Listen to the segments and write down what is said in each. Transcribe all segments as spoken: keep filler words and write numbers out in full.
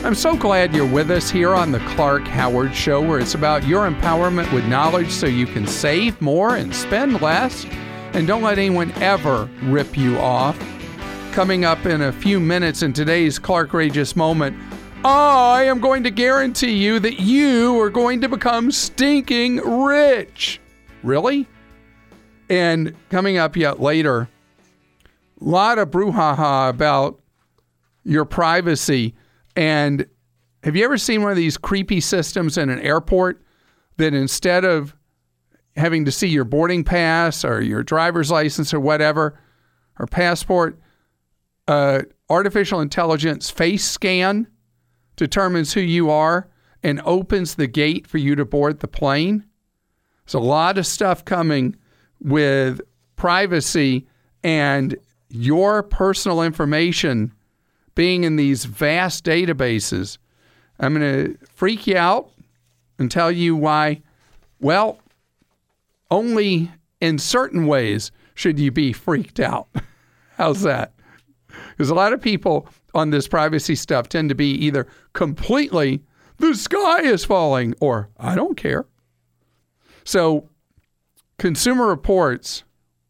I'm so glad you're with us here on the Clark Howard Show, where it's about your empowerment with knowledge so you can save more and spend less. And don't let anyone ever rip you off. Coming up in a few minutes in today's Clarkrageous Moment, I am going to guarantee you that you are going to become stinking rich. Really? And coming up yet later, a lot of brouhaha about your privacy. And have you ever seen one of these creepy systems in an airport that instead of having to see your boarding pass or your driver's license or whatever, or passport, uh, artificial intelligence face scan determines who you are and opens the gate for you to board the plane? There's a lot of stuff coming with privacy and your personal information being in these vast databases. I'm going to freak you out and tell you why, well, only in certain ways should you be freaked out. How's that? Because a lot of people on this privacy stuff tend to be either completely, the sky is falling, or I don't care. So Consumer Reports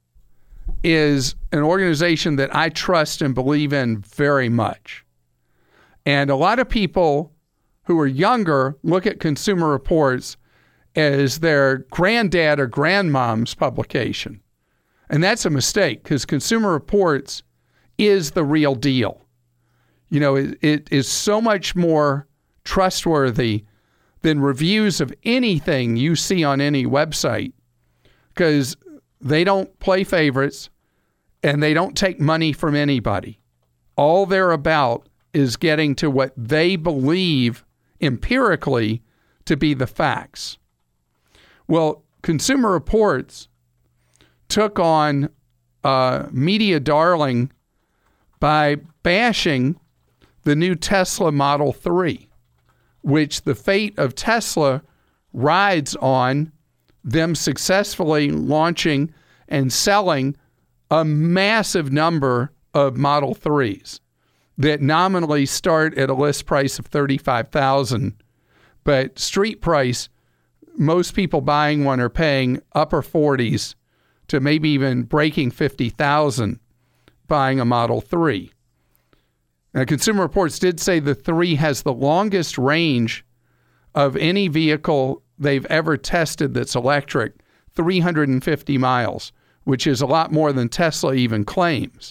is an organization that I trust and believe in very much. And a lot of people who are younger look at Consumer Reports as their granddad or grandmom's publication. And that's a mistake, because Consumer Reports is the real deal. You know, it, it is so much more trustworthy than reviews of anything you see on any website, because they don't play favorites and they don't take money from anybody. All they're about is getting to what they believe empirically to be the facts. Well, Consumer Reports took on uh, media darling by bashing the new Tesla Model three, which the fate of Tesla rides on them successfully launching and selling a massive number of Model threes that nominally start at a list price of thirty-five thousand dollars, but street price, most people buying one are paying upper forties to maybe even breaking fifty thousand dollars buying a Model three. Now, Consumer Reports did say the three has the longest range of any vehicle they've ever tested that's electric, three hundred fifty miles, which is a lot more than Tesla even claims.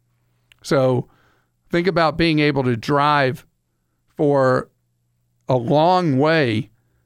So think about being able to drive for a long way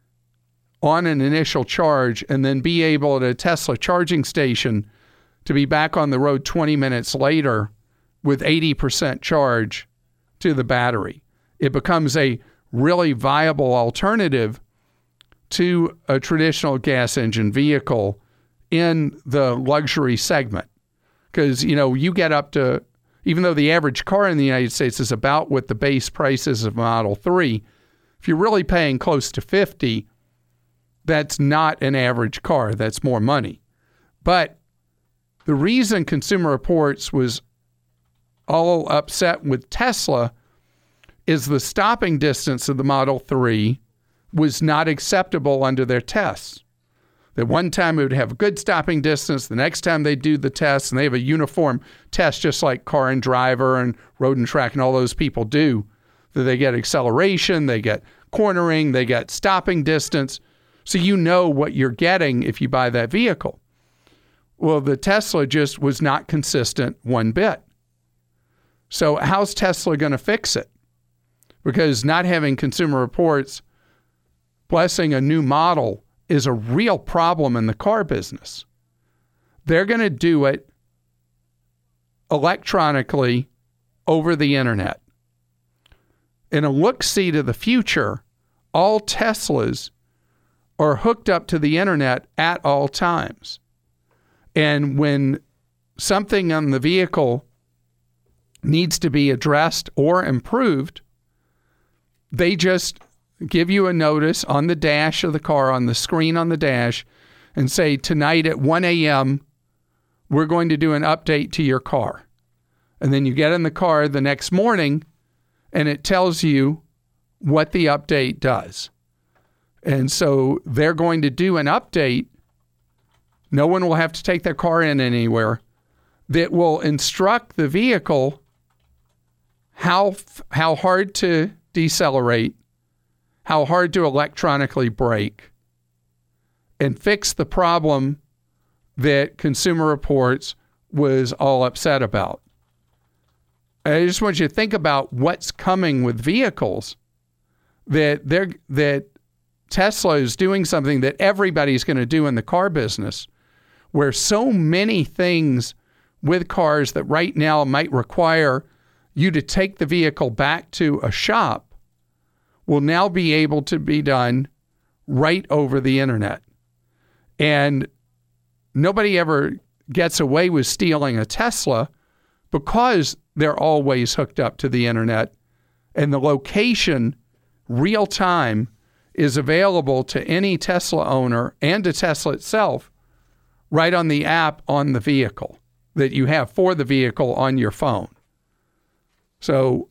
on an initial charge and then be able at a Tesla charging station to be back on the road twenty minutes later with eighty percent charge to the battery. It becomes a really viable alternative to a traditional gas engine vehicle in the luxury segment. Because, you know, you get up to, even though the average car in the United States is about what the base price is of Model three, if you're really paying close to fifty, that's not an average car. That's more money. But the reason Consumer Reports was all upset with Tesla is the stopping distance of the Model three was not acceptable under their tests. That one time it would have a good stopping distance, the next time they do the test, and they have a uniform test just like Car and Driver and Road and Track and all those people do, that they get acceleration, they get cornering, they get stopping distance, so you know what you're getting if you buy that vehicle. Well, the Tesla just was not consistent one bit. So how's Tesla going to fix it? Because not having Consumer Reports blessing a new model is a real problem in the car business. They're going to do it electronically over the internet. In a look-see to the future, all Teslas are hooked up to the internet at all times. And when something on the vehicle needs to be addressed or improved, they just give you a notice on the dash of the car, on the screen on the dash, and say, tonight at one a.m., we're going to do an update to your car. And then you get in the car the next morning, and it tells you what the update does. And so they're going to do an update. No one will have to take their car in anywhere, that will instruct the vehicle how how hard to decelerate, how hard to electronically brake, and fix the problem that Consumer Reports was all upset about. I just want you to think about what's coming with vehicles, that they're that Tesla is doing something that everybody's going to do in the car business, where so many things with cars that right now might require you to take the vehicle back to a shop will now be able to be done right over the internet. And nobody ever gets away with stealing a Tesla because they're always hooked up to the internet, and the location, real time, is available to any Tesla owner and to Tesla itself right on the app on the vehicle that you have for the vehicle on your phone. So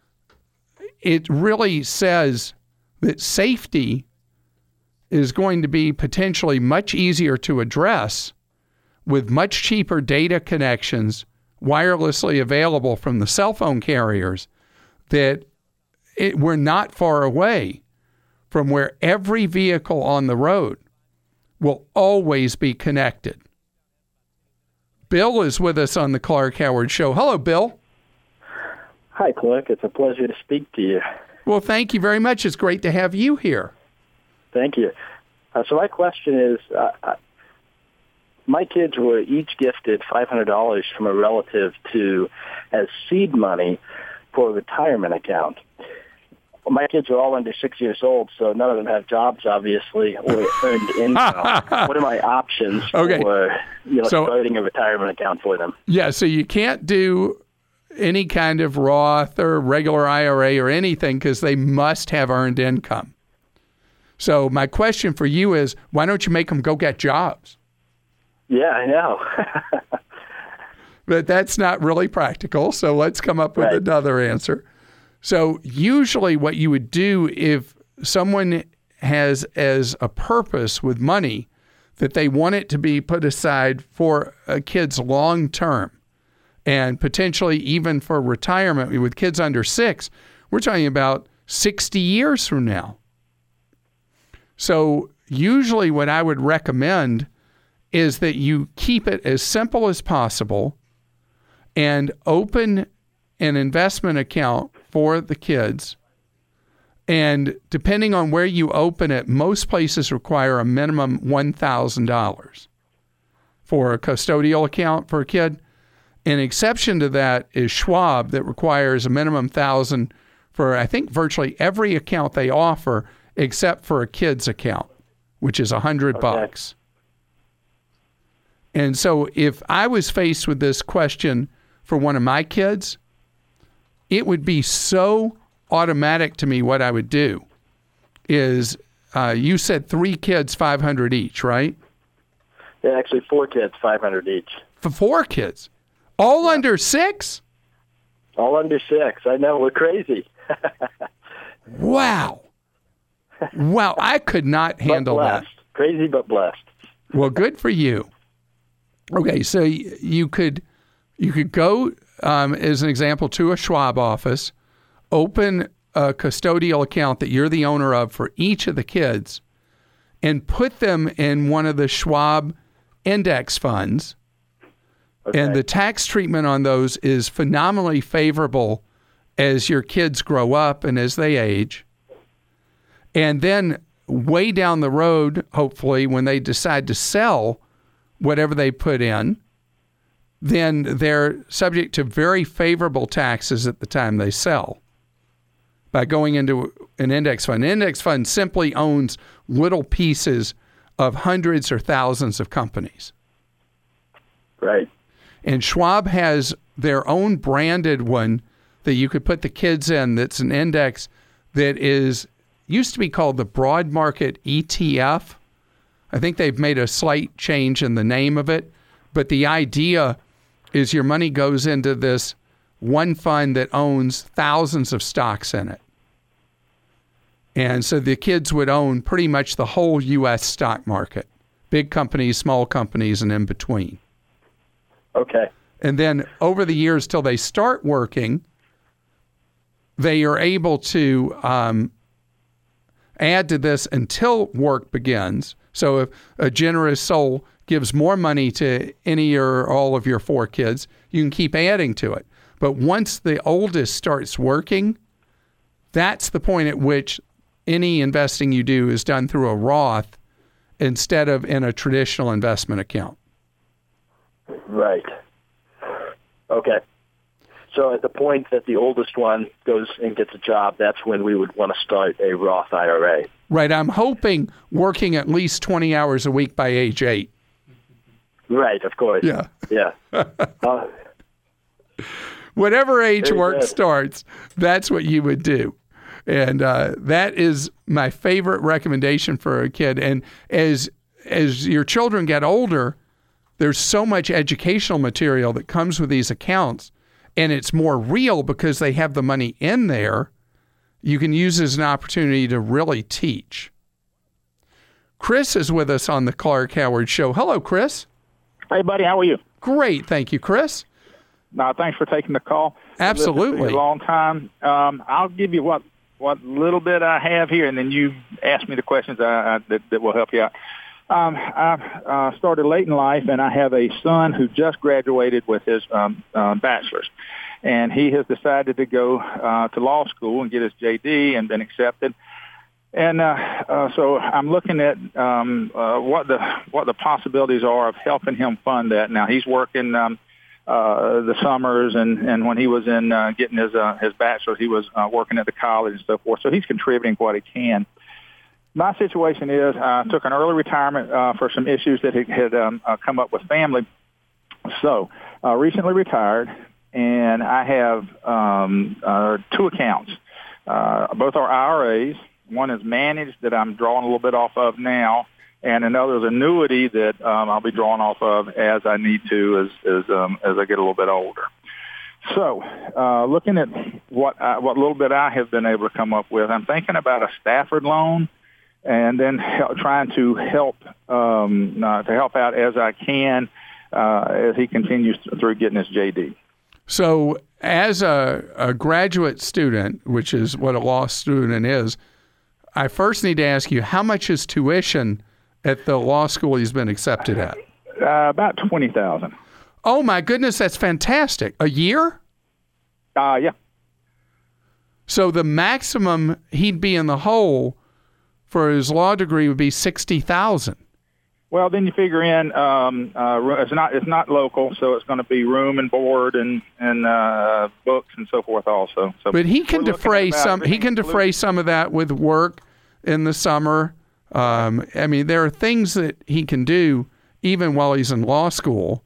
it really says that safety is going to be potentially much easier to address with much cheaper data connections wirelessly available from the cell phone carriers, that it, we're not far away from where every vehicle on the road will always be connected. Bill is with us on the Clark Howard Show. Hello, Bill. Hi, Clark. It's a pleasure to speak to you. Well, thank you very much. It's great to have you here. Thank you. Uh, so my question is, uh, my kids were each gifted five hundred dollars from a relative to as seed money for a retirement account. My kids are all under six years old, so none of them have jobs, obviously, or earned income. What are my options okay. for you know, so, starting a retirement account for them? Yeah, so you can't do any kind of Roth or regular I R A or anything because they must have earned income. So my question for you is, why don't you make them go get jobs? Yeah, I know. But that's not really practical, so let's come up with right. another answer. So usually what you would do if someone has as a purpose with money that they want it to be put aside for a kid's long term and potentially even for retirement with kids under six, we're talking about sixty years from now. So usually what I would recommend is that you keep it as simple as possible and open an investment account for the kids. And depending on where you open it, most places require a minimum one thousand dollars for a custodial account for a kid. An exception to that is Schwab, that requires a minimum one thousand dollars for, I think, virtually every account they offer except for a kid's account, which is one hundred okay. bucks. And so if I was faced with this question for one of my kids, it would be so automatic to me. What I would do is, uh, you said three kids, five hundred each, right? Yeah, actually four kids, five hundred each. For four kids? All yeah. under six? All under six. I know, we're crazy. Wow. Wow, I could not handle but that. blessed. Crazy but blessed. Well, good for you. Okay, so you could you could go, um, as an example, to a Schwab office, open a custodial account that you're the owner of for each of the kids, and put them in one of the Schwab index funds. Okay. And the tax treatment on those is phenomenally favorable as your kids grow up and as they age. And then way down the road, hopefully, when they decide to sell whatever they put in, then they're subject to very favorable taxes at the time they sell by going into an index fund. An index fund simply owns little pieces of hundreds or thousands of companies. Right. And Schwab has their own branded one that you could put the kids in that's an index that is used to be called the Broad Market E T F. I think they've made a slight change in the name of it, but the idea is your money goes into this one fund that owns thousands of stocks in it. And so the kids would own pretty much the whole U S stock market, big companies, small companies, and in between. Okay. And then over the years till they start working, they are able to um, add to this until work begins. So if a generous soul gives more money to any or all of your four kids, you can keep adding to it. But once the oldest starts working, that's the point at which any investing you do is done through a Roth instead of in a traditional investment account. Right. Okay. So at the point that the oldest one goes and gets a job, that's when we would want to start a Roth I R A. Right. I'm hoping working at least twenty hours a week by age eight. Right, of course. Yeah. Yeah. uh, Whatever age work good. starts, that's what you would do. And uh, that is my favorite recommendation for a kid. And as as your children get older, there's so much educational material that comes with these accounts, and it's more real because they have the money in there. You can use it as an opportunity to really teach. Chris is with us on the Clark Howard Show. Hello, Chris. Hey, buddy, how are you? Great. Thank you, Chris. No, thanks for taking the call. Absolutely. A long time. Um, I'll give you what what little bit I have here, and then you ask me the questions I, I, that, that will help you out. Um, I uh, started late in life, and I have a son who just graduated with his um, uh, bachelor's, and he has decided to go uh, to law school and get his J D and been accepted. And uh, uh, so I'm looking at um, uh, what the what the possibilities are of helping him fund that. Now he's working um, uh, the summers, and, and when he was in uh, getting his uh, his bachelor's, he was uh, working at the college and so forth. So he's contributing what he can. My situation is I took an early retirement uh, for some issues that had, had um, uh, come up with family. So uh, recently retired, and I have um, uh, two accounts. Uh, both are I R As. One is managed that I'm drawing a little bit off of now, and another is annuity that um, I'll be drawing off of as I need to as as, um, as I get a little bit older. So, uh, looking at what I, what little bit I have been able to come up with, I'm thinking about a Stafford loan, and then help, trying to help um, uh, to help out as I can uh, as he continues through getting his J D. So, as a, a graduate student, which is what a law student is, I first need to ask you, how much is tuition at the law school he's been accepted at? Uh, about twenty thousand dollars. Oh, my goodness, that's fantastic. A year? Uh, yeah. So the maximum he'd be in the hole for his law degree would be sixty thousand dollars. Well, then you figure in um, uh, it's not it's not local, so it's going to be room and board and and uh, books and so forth also. So, but he can defray some. He can defray some of that with work in the summer. Um, I mean, there are things that he can do even while he's in law school.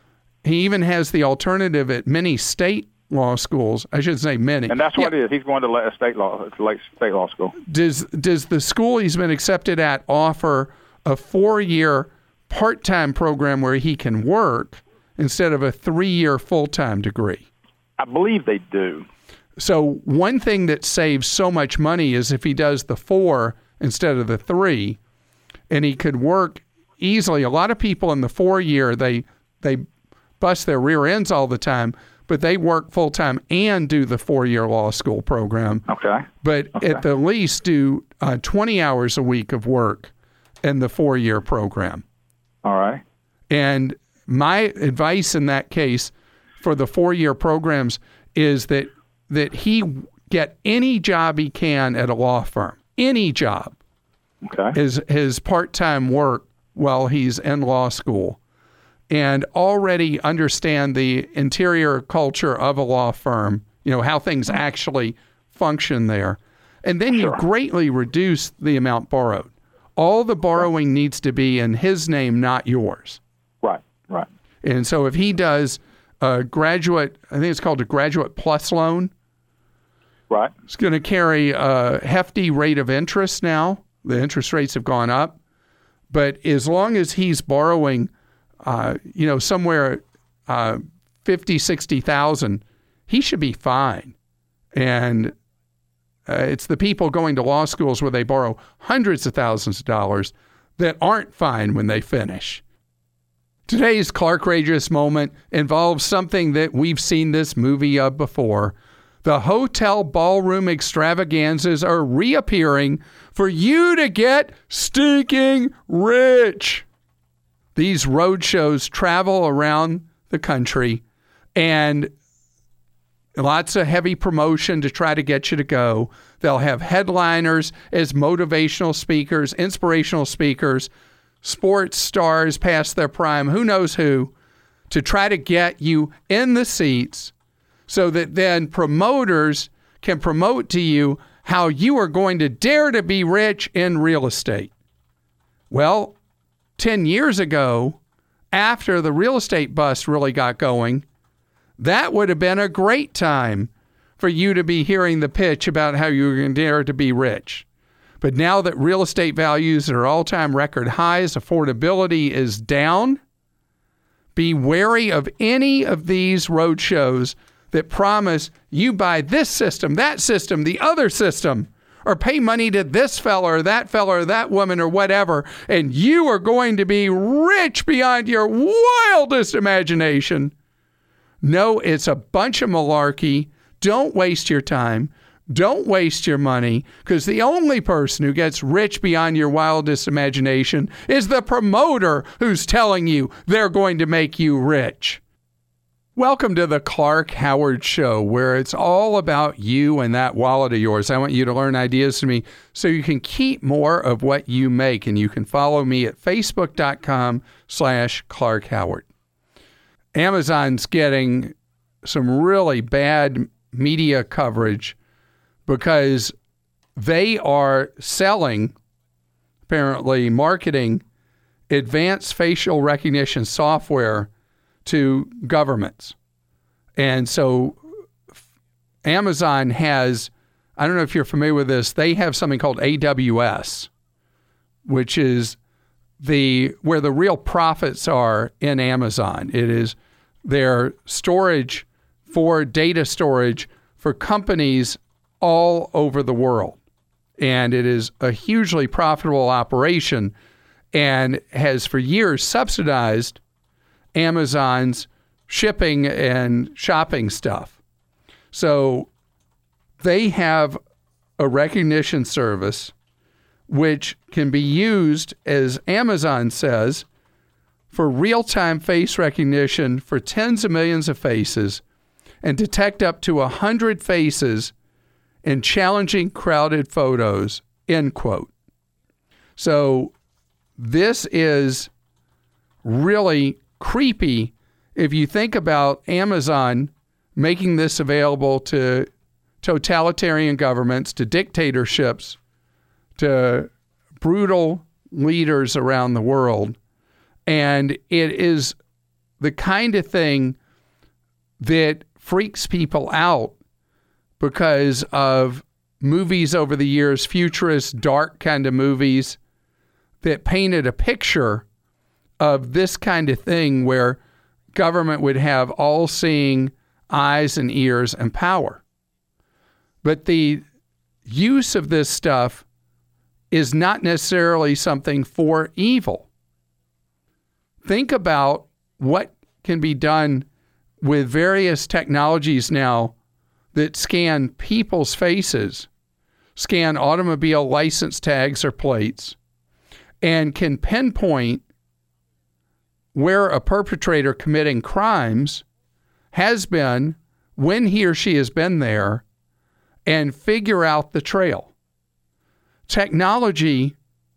He even has the alternative at many state law schools. I should say many. And that's what yeah. it is. He's going to state law, like state law school. Does does the school he's been accepted at offer a four-year part-time program where he can work instead of a three-year full-time degree? I believe they do. So one thing that saves so much money is if he does the four instead of the three, and he could work easily. A lot of people in the four-year, they they bust their rear ends all the time, but they work full-time and do the four-year law school program. Okay. But okay. at the least do uh, twenty hours a week of work in the four-year program. All right. And my advice in that case for the four-year programs is that that he get any job he can at a law firm, any job, okay, is his part-time work while he's in law school, and already understand the interior culture of a law firm, you know, how things actually function there. And then sure. you greatly reduce the amount borrowed. All the borrowing needs to be in his name, not yours. Right, right. And so if he does a graduate, I think it's called a graduate plus loan. Right. It's going to carry a hefty rate of interest now. The interest rates have gone up. But as long as he's borrowing, uh, you know, somewhere uh, fifty, sixty thousand, he should be fine. And uh, it's the people going to law schools where they borrow hundreds of thousands of dollars that aren't fine when they finish. Today's Clarkrageous moment involves something that we've seen this movie of before. The hotel ballroom extravaganzas are reappearing for you to get stinking rich. These road shows travel around the country, and lots of heavy promotion to try to get you to go. They'll have headliners as motivational speakers, inspirational speakers, sports stars past their prime, who knows who, to try to get you in the seats so that then promoters can promote to you how you are going to dare to be rich in real estate. Well, ten years ago, after the real estate bust really got going, that would have been a great time for you to be hearing the pitch about how you were going to dare to be rich. But now that real estate values are all-time record highs, affordability is down, be wary of any of these road shows that promise you buy this system, that system, the other system, or pay money to this fella or that fella or that woman or whatever, and you are going to be rich beyond your wildest imagination. No, it's a bunch of malarkey. Don't waste your time. Don't waste your money, because the only person who gets rich beyond your wildest imagination is the promoter who's telling you they're going to make you rich. Welcome to the Clark Howard Show, where it's all about you and that wallet of yours. I want you to learn ideas from me so you can keep more of what you make, and you can follow me at facebook.com slash Clark Howard. Amazon's getting some really bad media coverage because they are selling, apparently marketing, advanced facial recognition software to governments. And so Amazon has, I don't know if you're familiar with this, they have something called A W S, which is the where the real profits are in Amazon. It is their storage for data storage for companies all over the world. And it is a hugely profitable operation and has for years subsidized Amazon's shipping and shopping stuff. So they have a recognition service which can be used, as Amazon says, for real-time face recognition for tens of millions of faces and detect up to one hundred faces in challenging, crowded photos, end quote. So this is really creepy if you think about Amazon making this available to totalitarian governments, to dictatorships, to brutal leaders around the world. And it is the kind of thing that freaks people out because of movies over the years, futurist, dark kind of movies that painted a picture of this kind of thing where government would have all-seeing eyes and ears and power. But the use of this stuff is not necessarily something for evil. Think about what can be done with various technologies now that scan people's faces, scan automobile license tags or plates, and can pinpoint where a perpetrator committing crimes has been, when he or she has been there, and figure out the trail. Technology,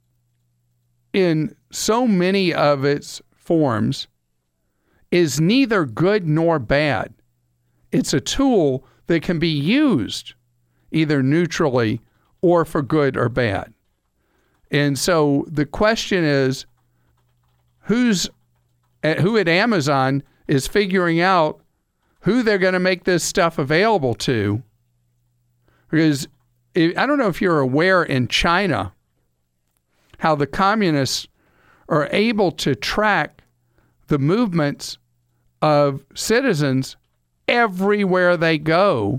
in so many of its forms, is neither good nor bad. It's a tool that can be used either neutrally or for good or bad. And so the question is, who's who at Amazon is figuring out who they're going to make this stuff available to? Because I don't know if you're aware, in China, how the communists are able to track the movements of citizens everywhere they go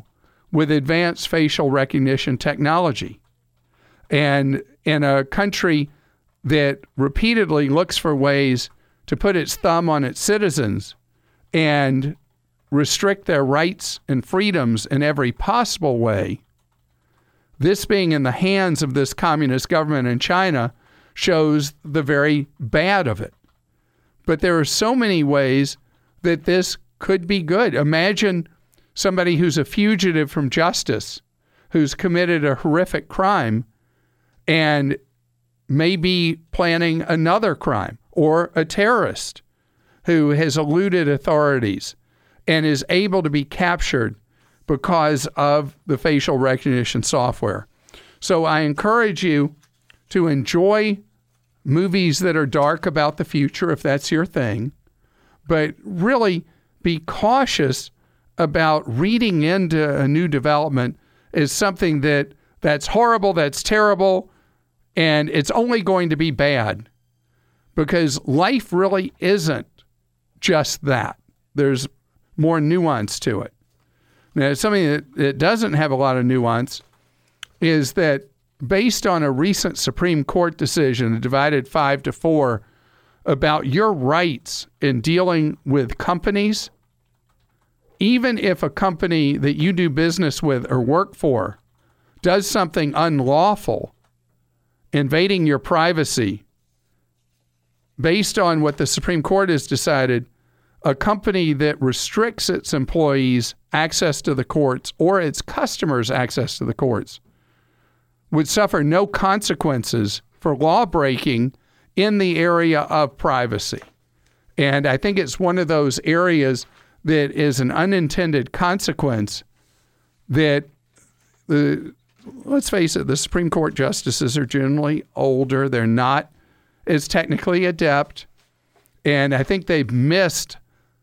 with advanced facial recognition technology. And in a country that repeatedly looks for ways to put its thumb on its citizens and restrict their rights and freedoms in every possible way, this being in the hands of this communist government in China shows the very bad of it. But there are so many ways that this could be good. Imagine somebody who's a fugitive from justice, who's committed a horrific crime and may be planning another crime, or a terrorist who has eluded authorities and is able to be captured because of the facial recognition software. So I encourage you to enjoy movies that are dark about the future, if that's your thing, but really be cautious about reading into a new development as something that that's horrible, that's terrible, and it's only going to be bad, because life really isn't just that. There's more nuance to it. Now, something that, that doesn't have a lot of nuance is that based on a recent Supreme Court decision divided five to four about your rights in dealing with companies, even if a company that you do business with or work for does something unlawful, invading your privacy, based on what the Supreme Court has decided, a company that restricts its employees access to the courts or its customers access to the courts would suffer no consequences for law breaking in the area of privacy. And I think it's one of those areas that is an unintended consequence that the, let's face it, the Supreme Court justices are generally older. They're not as technically adept. And I think they've missed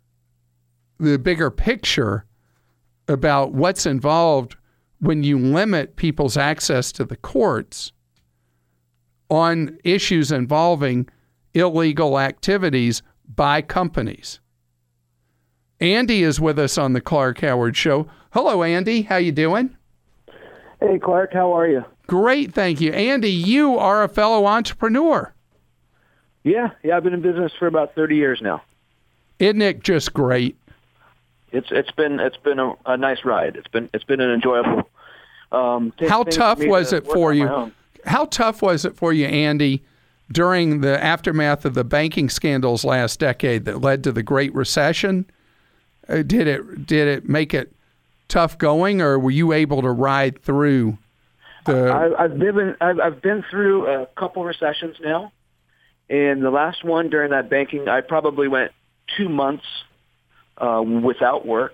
the bigger picture about what's involved when you limit people's access to the courts on issues involving illegal activities by companies. Andy is with us on the Clark Howard Show. Hello, Andy. How you doing? Hey, Clark. How are you? Great, thank you. Andy, you are a fellow entrepreneur. Yeah, yeah. I've been in business for about thirty years now. Isn't it just great? It's it's been it's been a, a nice ride. It's been it's been an enjoyable. Um, How tough was it for you? How tough was it for you, Andy, during the aftermath of the banking scandals last decade that led to the Great Recession? Uh, did it did it make it tough going, or were you able to ride through the? I, I've been I've, I've been through a couple recessions now, and the last one during that banking, I probably went two months uh, without work.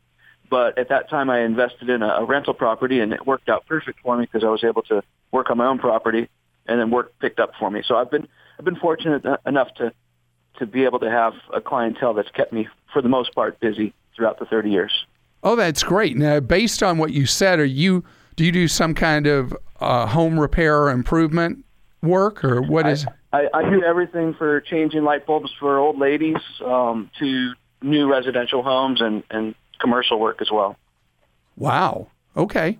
But at that time, I invested in a, a rental property, and it worked out perfect for me because I was able to work on my own property, and then work picked up for me. So I've been I've been fortunate enough to to be able to have a clientele that's kept me, for the most part, busy throughout the thirty years. Oh, that's great. Now, based on what you said, are you do you do some kind of uh, home repair or improvement work, or what is? I, I, I do everything for changing light bulbs for old ladies um, to new residential homes and, and commercial work as well. Wow. Okay.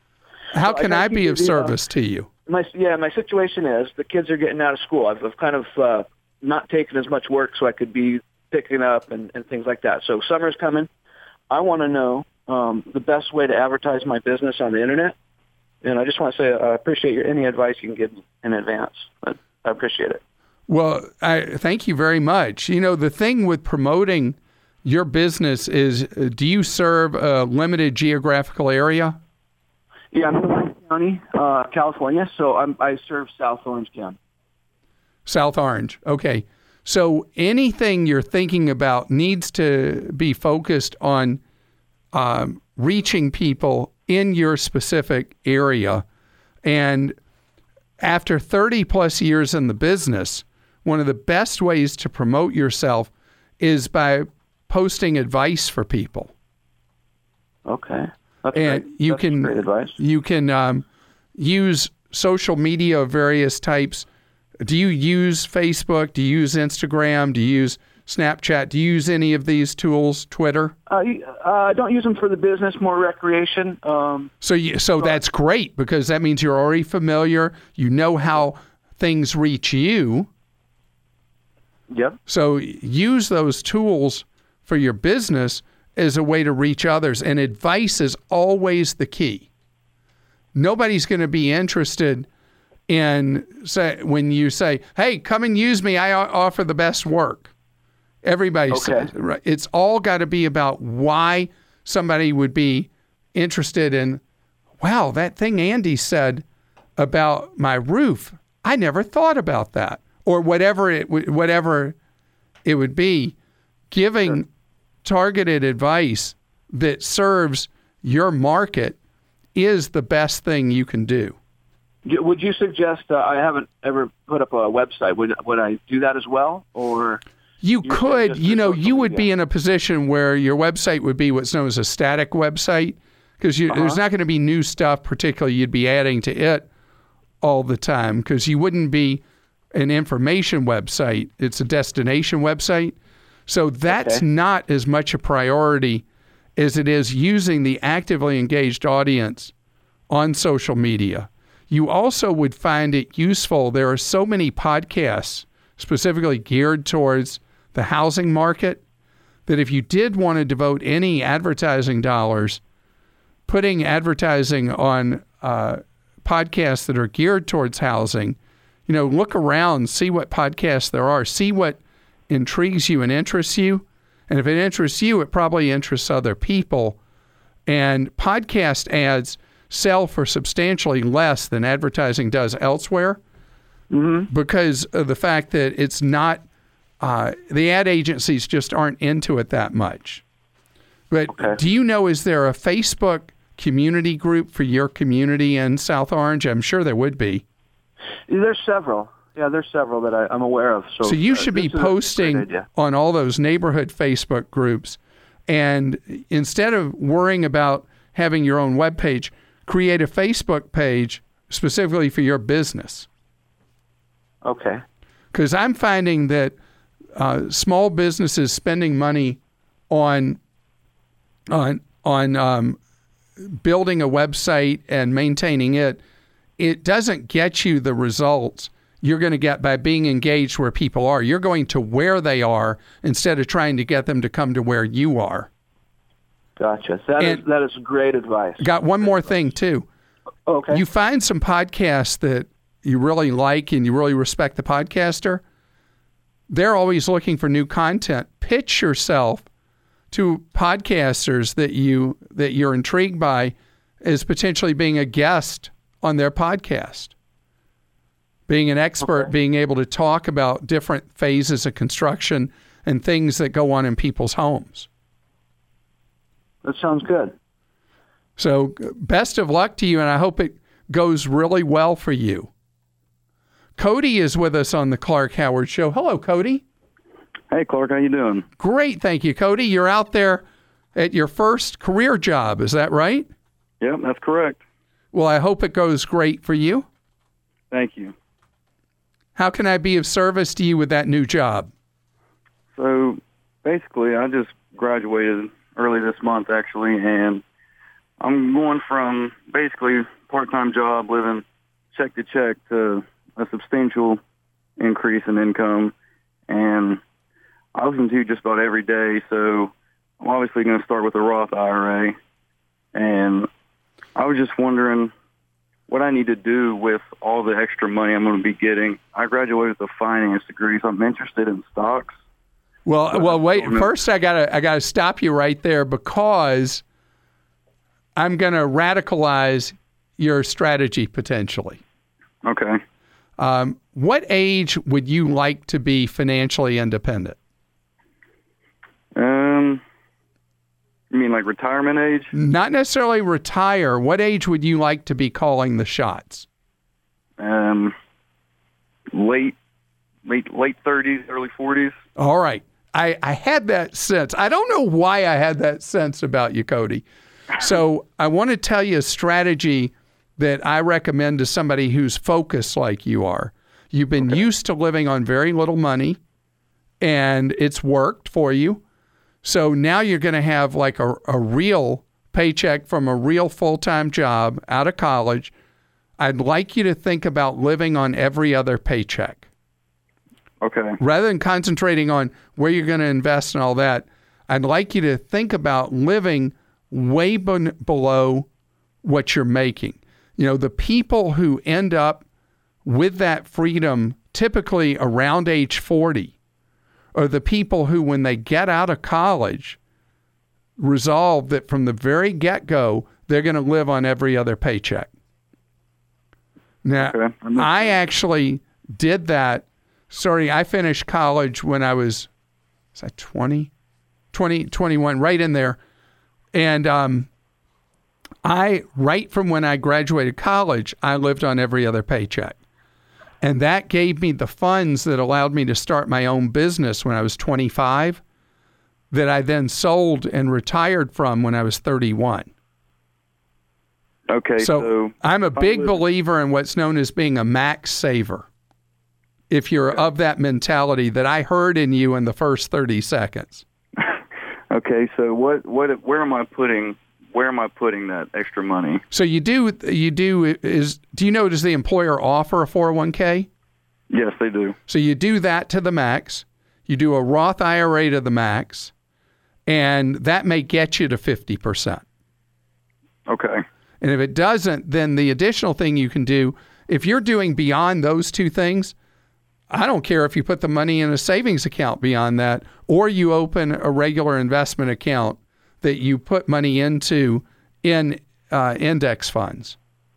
How so can I, I be of the, service uh, to you? My yeah, my situation is the kids are getting out of school. I've, I've kind of uh, not taken as much work so I could be picking up and, and things like that. So summer's coming. I want to know um, the best way to advertise my business on the internet. And I just want to say I appreciate your, any advice you can give in advance. I, I appreciate it. Well, I thank you very much. You know, the thing with promoting your business is, uh, do you serve a limited geographical area? Yeah, I'm in Orange County, uh, California, so I'm, I serve South Orange County. South Orange, okay. So anything you're thinking about needs to be focused on um, reaching people in your specific area. And after thirty plus years in the business, one of the best ways to promote yourself is by posting advice for people. Okay. That's and great. you That's can great advice. You can um, use social media of various types. Do you use Facebook? Do you use Instagram? Do you use Snapchat. Do you use any of these tools? Twitter? Uh, uh, I don't use them for the business, more recreation. Um, so you, so that's great because that means you're already familiar. You know how things reach you. Yep. So use those tools for your business as a way to reach others. And advice is always the key. Nobody's going to be interested in say when you say, hey, come and use me. I offer the best work. Everybody okay. says, right? It's all got to be about why somebody would be interested in, wow, that thing Andy said about my roof. I never thought about that. Or whatever it whatever it would be, giving sure. targeted advice that serves your market is the best thing you can do. Would you suggest? Uh, I haven't ever put up a website. Would would I do that as well, or you could? You know, you would be in a position where your website would be what's known as a static website because uh-huh. there's not going to be new stuff, particularly you'd be adding to it all the time because you wouldn't be an information website. It's a destination website. So that's okay. not as much a priority as it is using the actively engaged audience on social media. You also would find it useful. There are so many podcasts specifically geared towards the housing market that if you did want to devote any advertising dollars, putting advertising on uh, podcasts that are geared towards housing, you know, look around, see what podcasts there are, see what intrigues you and interests you. And if it interests you, it probably interests other people. And podcast ads sell for substantially less than advertising does elsewhere mm-hmm. because of the fact that it's not, uh, the ad agencies just aren't into it that much. But okay. do you know, is there a Facebook community group for your community in South Orange? I'm sure there would be. There's several. Yeah, there's several that I, I'm aware of. So, so you uh, should be posting on all those neighborhood Facebook groups. And instead of worrying about having your own webpage, create a Facebook page specifically for your business. Okay. Because I'm finding that uh, small businesses spending money on on on um, building a website and maintaining it, it doesn't get you the results you're going to get by being engaged where people are. You're going to where they are instead of trying to get them to come to where you are. Gotcha. That is, that is great advice. Got one more thing, too. Okay. You find some podcasts that you really like and you really respect the podcaster. They're always looking for new content. Pitch yourself to podcasters that you that you're intrigued by as potentially being a guest on their podcast. Being an expert, okay. being able to talk about different phases of construction and things that go on in people's homes. That sounds good. So best of luck to you, and I hope it goes really well for you. Cody is with us on the Clark Howard Show. Hello, Cody. Hey, Clark. How you doing? Great, thank you, Cody. You're out there at your first career job. Is that right? Yep, that's correct. Well, I hope it goes great for you. Thank you. How can I be of service to you with that new job? So basically, I just graduated early this month, actually, and I'm going from basically part-time job, living check to check, to a substantial increase in income. And I listen to you just about every day, so I'm obviously going to start with a Roth I R A. And I was just wondering what I need to do with all the extra money I'm going to be getting. I graduated with a finance degree, so I'm interested in stocks. Well, well, wait. First, I gotta, I gotta stop you right there because I'm going to radicalize your strategy potentially. Okay. Um, what age would you like to be financially independent? Um, you mean like retirement age? Not necessarily retire. What age would you like to be calling the shots? Um, late, late, late thirties, early forties. All right. I, I had that sense. I don't know why I had that sense about you, Cody. So I want to tell you a strategy that I recommend to somebody who's focused like you are. You've been okay. used to living on very little money, and it's worked for you. So now you're going to have like a, a real paycheck from a real full-time job out of college. I'd like you to think about living on every other paycheck. Okay. Rather than concentrating on where you're going to invest and all that, I'd like you to think about living way ben- below what you're making. You know, the people who end up with that freedom typically around age forty are the people who, when they get out of college, resolve that from the very get-go, they're going to live on every other paycheck. Now, okay. I actually did that. Sorry, I finished college when I was, was I twenty? twenty, twenty-one, right in there. And um, I, right from when I graduated college, I lived on every other paycheck. And that gave me the funds that allowed me to start my own business when I was twenty-five, that I then sold and retired from when I was thirty-one. Okay, so, so I'm a big believer in what's known as being a max saver. If you're of that mentality that I heard in you in the first thirty seconds. Okay, so what, what, where am I putting, where am I putting that extra money? So you do, you do is, do you know, does the employer offer a four oh one k? Yes, they do. So you do that to the max. You do a Roth I R A to the max, and that may get you to fifty percent. Okay. And if it doesn't, then the additional thing you can do, if you're doing beyond those two things, I don't care if you put the money in a savings account beyond that, or you open a regular investment account that you put money into in uh, index funds.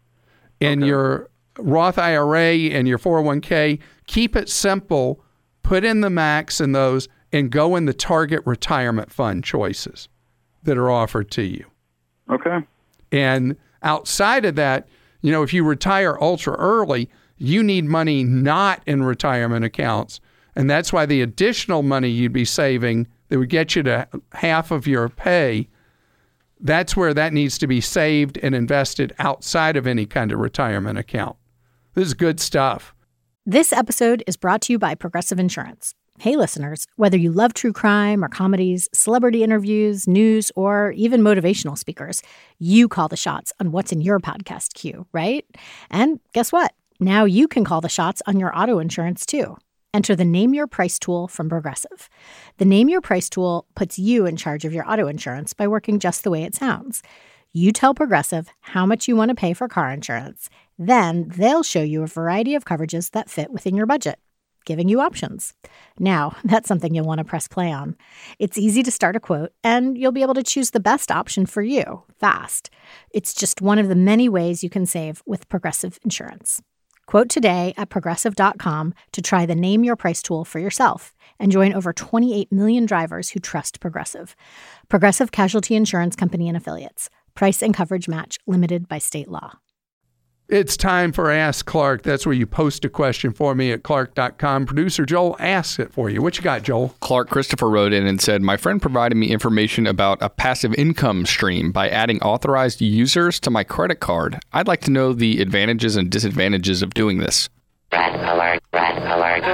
In okay. your Roth I R A and your four oh one k, keep it simple, put in the max in those, and go in the target retirement fund choices that are offered to you. Okay. And outside of that, you know, if you retire ultra early, you need money not in retirement accounts. And that's why the additional money you'd be saving that would get you to half of your pay, that's where that needs to be saved and invested outside of any kind of retirement account. This is good stuff. This episode is brought to you by Progressive Insurance. Hey, listeners, whether you love true crime or comedies, celebrity interviews, news, or even motivational speakers, you call the shots on what's in your podcast queue, right? And guess what? Now you can call the shots on your auto insurance, too. Enter the Name Your Price tool from Progressive. The Name Your Price tool puts you in charge of your auto insurance by working just the way it sounds. You tell Progressive how much you want to pay for car insurance. Then they'll show you a variety of coverages that fit within your budget, giving you options. Now, that's something you'll want to press play on. It's easy to start a quote, and you'll be able to choose the best option for you fast. It's just one of the many ways you can save with Progressive Insurance. Quote today at Progressive dot com to try the Name Your Price tool for yourself and join over twenty-eight million drivers who trust Progressive. Progressive Casualty Insurance Company and Affiliates. Price and coverage match limited by state law. It's time for Ask Clark. That's where you post a question for me at Clark dot com. Producer Joel asks it for you. What you got, Joel? Clark Christopher wrote in and said, my friend provided me information about a passive income stream by adding authorized users to my credit card. I'd like to know the advantages and disadvantages of doing this. Red alert, red alert.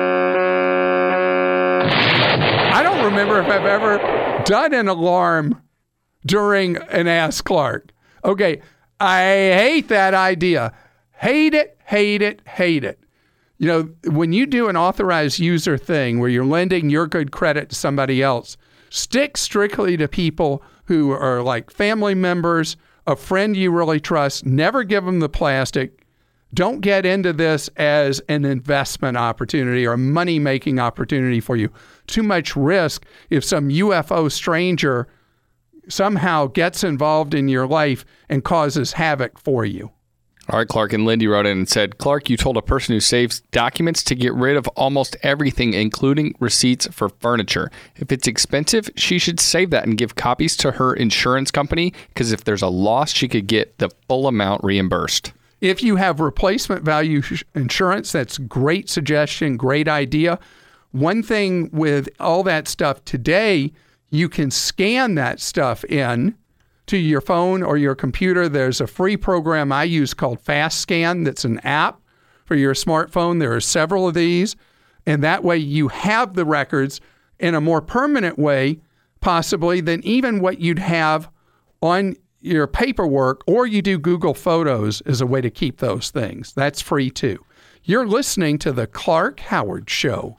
I don't remember if I've ever done an alarm during an Ask Clark. Okay. I hate that idea. Hate it, hate it, hate it. You know, when you do an authorized user thing where you're lending your good credit to somebody else, stick strictly to people who are like family members, a friend you really trust. Never give them the plastic. Don't get into this as an investment opportunity or a money-making opportunity for you. Too much risk if some U F O stranger somehow gets involved in your life and causes havoc for you. All right, Clark and Lindy wrote in and said, Clark, you told a person who saves documents to get rid of almost everything, including receipts for furniture. If it's expensive, she should save that and give copies to her insurance company, because if there's a loss, she could get the full amount reimbursed. If you have replacement value insurance, that's great suggestion, great idea. One thing with all that stuff today, you can scan that stuff in to your phone or your computer. There's a free program I use called FastScan that's an app for your smartphone. There are several of these, And that way you have the records in a more permanent way, possibly, than even what you'd have on your paperwork, or you do Google Photos as a way to keep those things. That's free too. You're listening to The Clark Howard Show.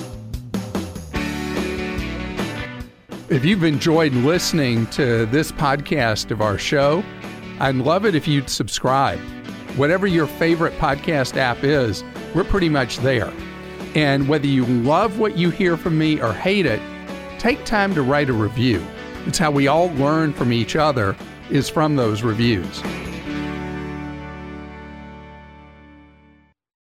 If you've enjoyed listening to this podcast of our show, I'd love it if you'd subscribe. Whatever your favorite podcast app is, we're pretty much there. And whether you love what you hear from me or hate it, take time to write a review. It's how we all learn from each other, is from those reviews.